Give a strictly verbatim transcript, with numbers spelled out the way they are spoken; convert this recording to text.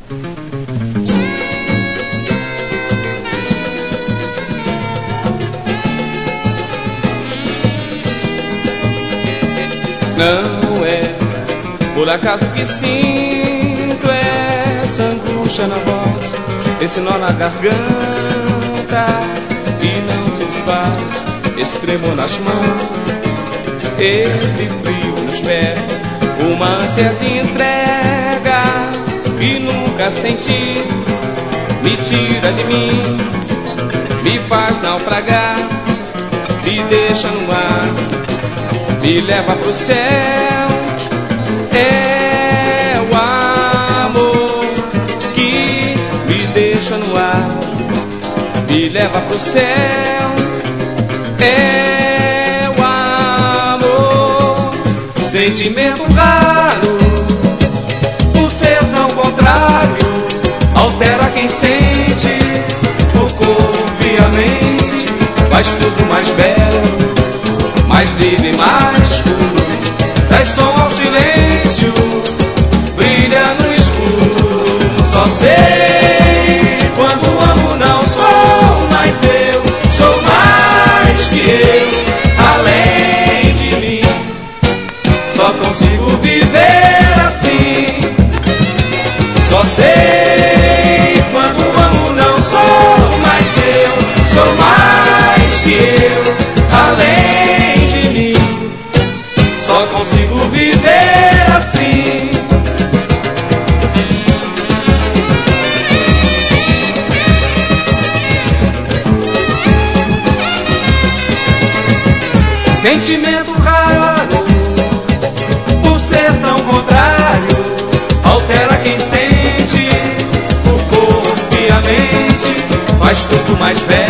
Não é por acaso que sinto essa angústia na voz, esse nó na garganta e não se desfaz, esse tremor nas mãos, esse frio nos pés, uma ânsia de entrega que nunca senti, me tira de mim, me faz naufragar, me deixa no ar, me leva pro céu. É o amor que me deixa no ar, me leva pro céu. É o amor, sentimento raro, por ser tão contrário, altera quem sente, o corpo e a mente, faz tudo mais belo, mais livre, mais puro, traz som ao silêncio, brilha no escuro. Só sei quando amo não sou mais eu, sou mais que eu, além de mim. Só consigo viver assim. Só sei quando amo não sou mais eu, sou mais que eu, além de mim. Só consigo viver assim. Sentimento raro, por ser tão contrário, altera quem sente, o corpo e a mente, faz tudo mais velho.